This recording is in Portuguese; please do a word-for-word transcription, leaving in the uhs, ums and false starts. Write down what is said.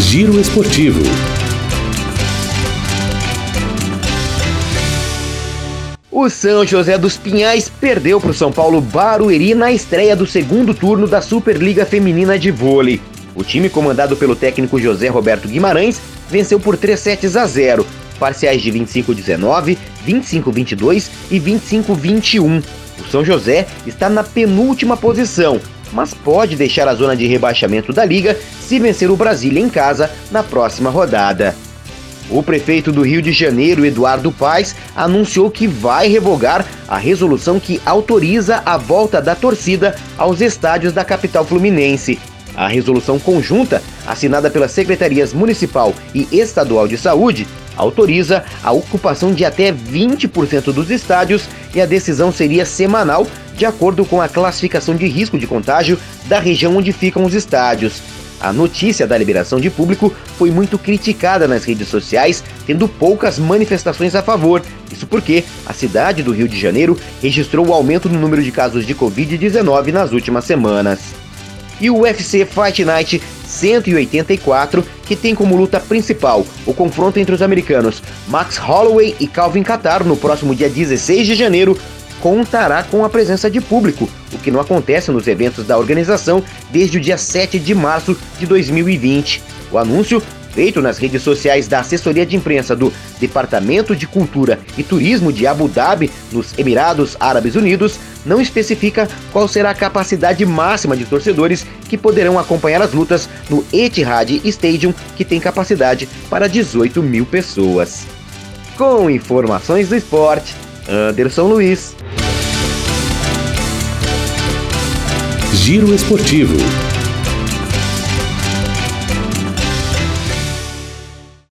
Giro Esportivo. O São José dos Pinhais perdeu para o São Paulo Barueri na estreia do segundo turno da Superliga Feminina de Vôlei. O time, comandado pelo técnico José Roberto Guimarães, venceu por três sets a zero, parciais de vinte e cinco a dezenove, vinte e cinco a vinte e dois e vinte e cinco a vinte e um. O São José está na penúltima posição, mas pode deixar a zona de rebaixamento da liga se vencer o Brasília em casa na próxima rodada. O prefeito do Rio de Janeiro, Eduardo Paes, anunciou que vai revogar a resolução que autoriza a volta da torcida aos estádios da capital fluminense. A resolução conjunta, assinada pelas secretarias municipal e estadual de saúde, autoriza a ocupação de até vinte por cento dos estádios e a decisão seria semanal, de acordo com a classificação de risco de contágio da região onde ficam os estádios. A notícia da liberação de público foi muito criticada nas redes sociais, tendo poucas manifestações a favor. Isso porque a cidade do Rio de Janeiro registrou o aumento no número de casos de covid dezenove nas últimas semanas. E o U F C Fight Night cento e oitenta e quatro, que tem como luta principal o confronto entre os americanos Max Holloway e Calvin Kattar no próximo dia dezesseis de janeiro, contará com a presença de público, o que não acontece nos eventos da organização desde o dia sete de março de dois mil e vinte. O anúncio, feito nas redes sociais da assessoria de imprensa do Departamento de Cultura e Turismo de Abu Dhabi, nos Emirados Árabes Unidos, não especifica qual será a capacidade máxima de torcedores que poderão acompanhar as lutas no Etihad Stadium, que tem capacidade para dezoito mil pessoas. Com informações do esporte, Anderson Luiz. Giro Esportivo.